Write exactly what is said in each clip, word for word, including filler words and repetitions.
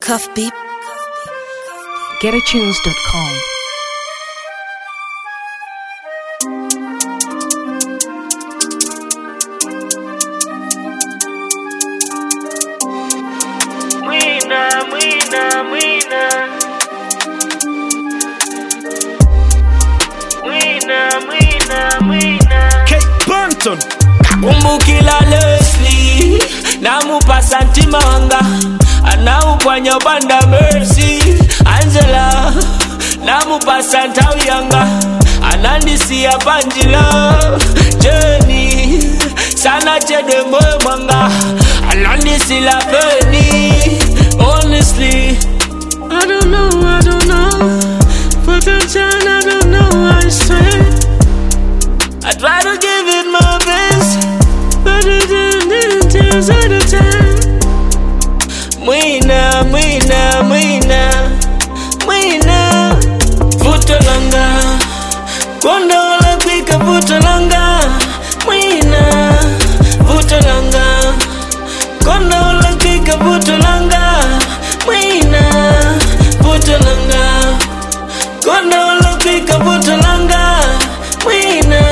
Cuff beep. get a tunes dot com. Mwina, mwina, mwina. Mwina, mwina, mwina. Kate Banton Kumbukila Leslie namupa santima wanga anaupanya banda Mercy Angela namupa santa uyanga anandisia Banjila Jenny sana chede moyo mwanga anandisila Penny. Honestly I don't know, I don't know for the time I don't know, I swear I try to give it my best, but it didn't tears at the time. Mwina, mwina, mwina, mwina. Futolanga, konda wala kwika futolanga. Mwina, futolanga, konda wala kwika futolanga. Mwina, futolanga, konda wala kwika futolanga. Mwina,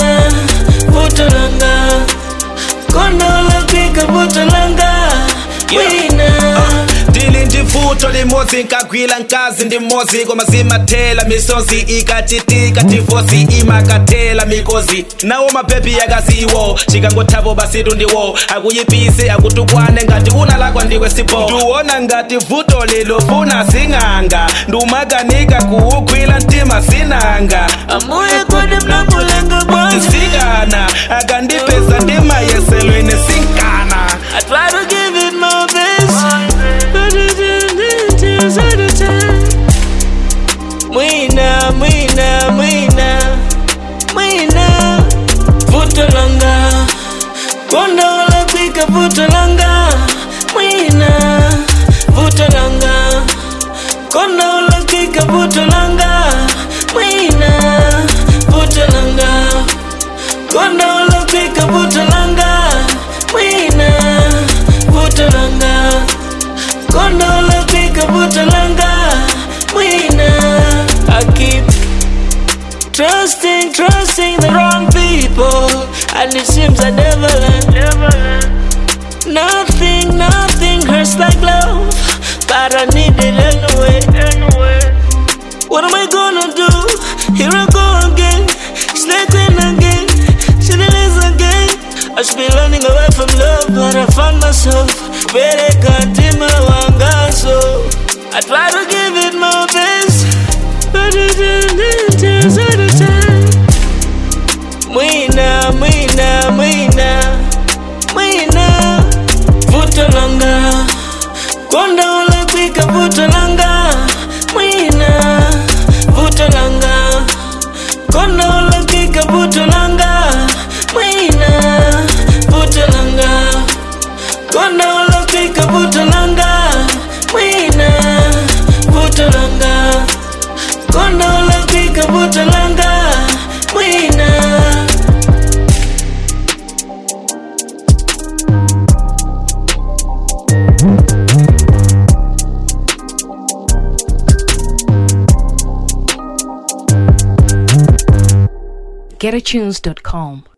futolanga, konda wala kwika futolanga. Mwina. Dili ndivuto limozi nkagwila nkazi ndimozi Koma zimathela misozi ikatitika divosi imakatela mikozi Nawo mapepi yakaziwo chikangothavo basitu ndiwo Akuyipise akutukwane ngati unalakwa ndiwe sipo Nduwona ngati vuto lilofuna sing'anga Ndumakanika kuugwila ntima sinanga Amuye kode mnamulenga mwanzi Nsikana akandipeza ndima yeselwene sinkana I try to give it my best, but it didn't tears at the time. Mwina, mwina, mwina, mwina. Futolanga, konda wala kwika futolanga. Mwina, futolanga, konda wala kwika futolanga. Mwina, futolanga, konda wala kwika futolanga. Mwina, futolanga, konda wala kwika futolanga. Mwina, I keep trusting, trusting the wrong people, and it seems I never learn. Nothing, nothing hurts like love, but I need it anyway. What am I gonna do? Here I go again, slipping again, shitting again. I should be running away from love, but I found myself very cantima wanga. So I try to give it my best, but it didn't tears at the time. Mwina, mwina, mwina, mwina. Futolanga, konda wala kwika futolanga. Mwina, futolanga, konda wala kwika futolanga. Mwina, futolanga, konda wala kwika futolanga. Mwina, futolanga, konda wala kwika futolanga. Mwina. get a tunes dot com.